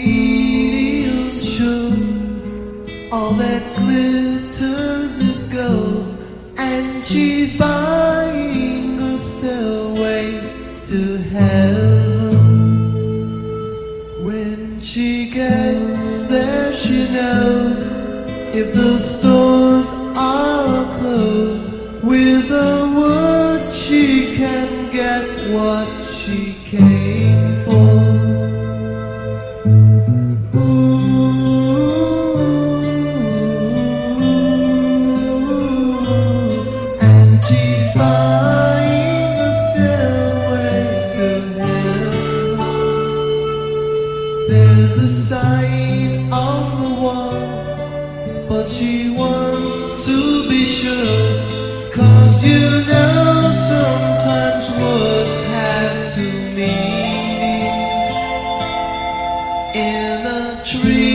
feels sure all that glitters is gold, and she's buying a stairway to heaven. When she gets there, she knows if the stores are closed, with a word she can get what she came for. And she's buying a stairway to heaven. There's a sign on the wall, but she wants to be sure, 'cause you know sometimes words have two meanings. In a tree